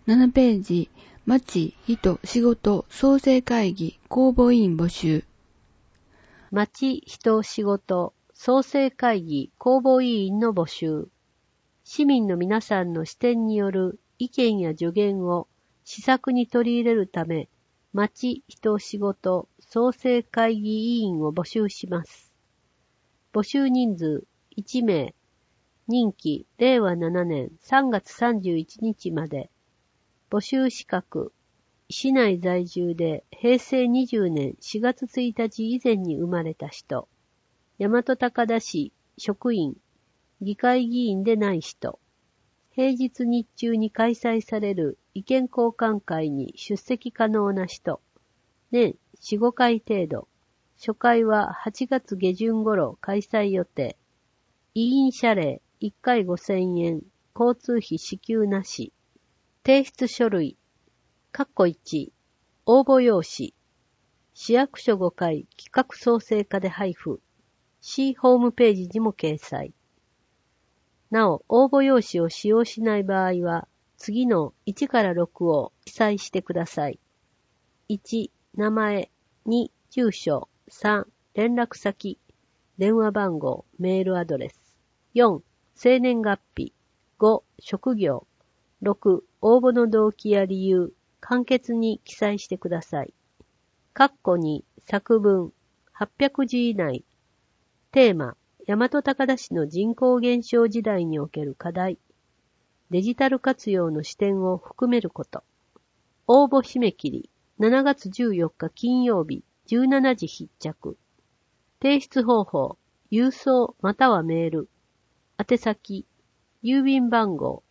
7ページ、町、人、仕事、創生会議、公募委員募集。 町、人、仕事、創生会議、公募委員の募集。市民の皆さんの視点による意見や助言を施策に取り入れるため、町、人、仕事、創生会議委員を募集します。募集人数1名、任期令和7年3月31日まで。募集資格、市内在住で平成20年4月1日以前に生まれた人、大和高田市職員、議会議員でない人、平日日中に開催される意見交換会に出席可能な人、年4、5回程度、初回は8月下旬頃開催予定、委員謝礼1回5000円、交通費支給なし、提出書類、1、応募用紙、市役所5階企画創生課で配布、市ホームページにも掲載。なお、応募用紙を使用しない場合は、次の1から6を記載してください。1、名前、2、住所、3、連絡先、電話番号、メールアドレス、4、生年月日、5、職業、6、応募の動機や理由、簡潔に記載してください。括弧に作文、800字以内。テーマ、大和高田市の人口減少時代における課題。デジタル活用の視点を含めること。応募締め切り、7月14日金曜日、17時必着。提出方法、郵送またはメール。宛先、郵便番号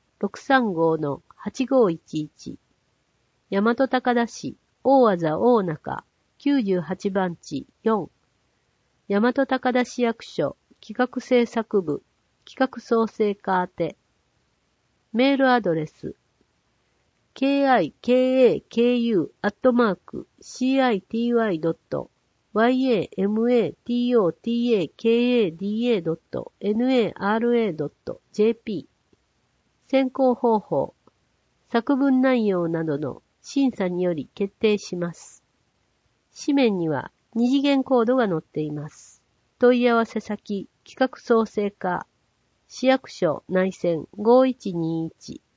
635-8511。大和高田市、大字大中、98番地4。大和高田市役所、企画制作部、企画創生課宛て。メールアドレス、kikaku@citi.yamatotaka.nara.jp。選考方法、作文内容などの審査により決定します。紙面には二次元コードが載っています。問い合わせ先、企画創生課、市役所内線5121